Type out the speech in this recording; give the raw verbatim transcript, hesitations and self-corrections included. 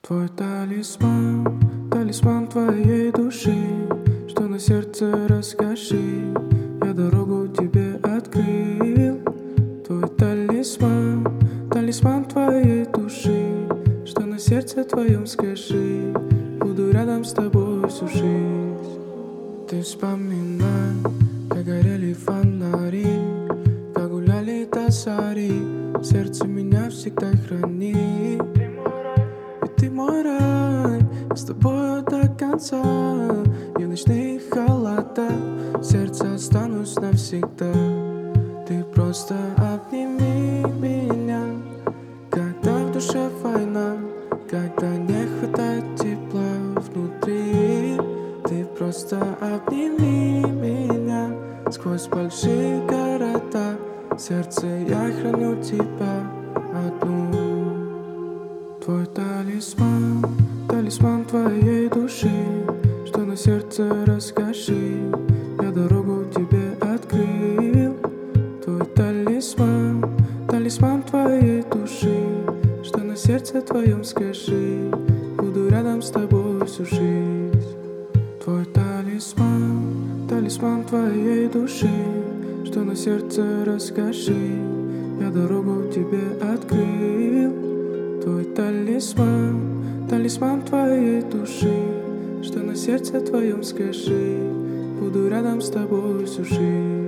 Твой талисман, талисман твоей души, что на сердце расскажи, я дорогу тебе открыл. Твой талисман, талисман твоей души, что на сердце твоем скажи, буду рядом с тобой всю жизнь. Ты вспоминай, как горели фонари, как гуляли до зари, в сердце меня всегда храни. Ты мой рай, с тобою до конца. И в ночные холода в сердце останусь навсегда. Ты просто обними меня, когда в душе война, когда не хватает тепла внутри. Ты просто обними меня сквозь большие города. В сердце я храню тебя одну. Твой талисман, талисман твоей души, что на сердце расскажи, я дорогу тебе открыл. Твой талисман, талисман твоей души, что на сердце твоем скажи, буду рядом с тобой всю жизнь. Твой талисман, талисман твоей души, что на сердце расскажи, я дорогу тебе открыл. Твой талисман, талисман твоей души, что на сердце твоем скажи, буду рядом с тобой всю жизнь.